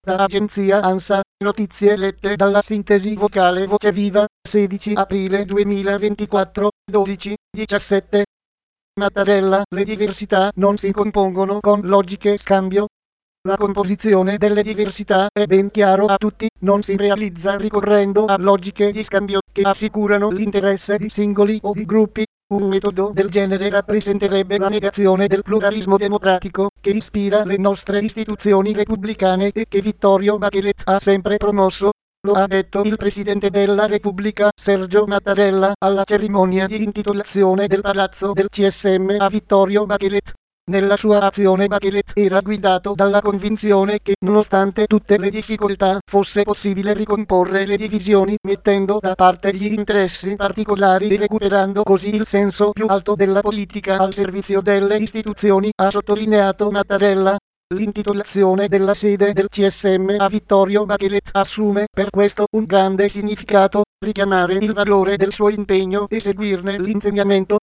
Da agenzia ANSA, notizie lette dalla sintesi vocale Voce Viva, 16 aprile 2024, 12:17. Mattarella, le diversità non si compongono con logiche scambio. La composizione delle diversità è ben chiaro a tutti, non si realizza ricorrendo a logiche di scambio che assicurano l'interesse di singoli o di gruppi. Un metodo del genere rappresenterebbe la negazione del pluralismo democratico che ispira le nostre istituzioni repubblicane e che Vittorio Bachelet ha sempre promosso. Lo ha detto il Presidente della Repubblica, Sergio Mattarella, alla cerimonia di intitolazione del palazzo del CSM a Vittorio Bachelet. Nella sua azione Bachelet era guidato dalla convinzione che, nonostante tutte le difficoltà, fosse possibile ricomporre le divisioni mettendo da parte gli interessi particolari e recuperando così il senso più alto della politica al servizio delle istituzioni, ha sottolineato Mattarella. L'intitolazione della sede del CSM a Vittorio Bachelet assume per questo un grande significato: richiamare il valore del suo impegno e seguirne l'insegnamento.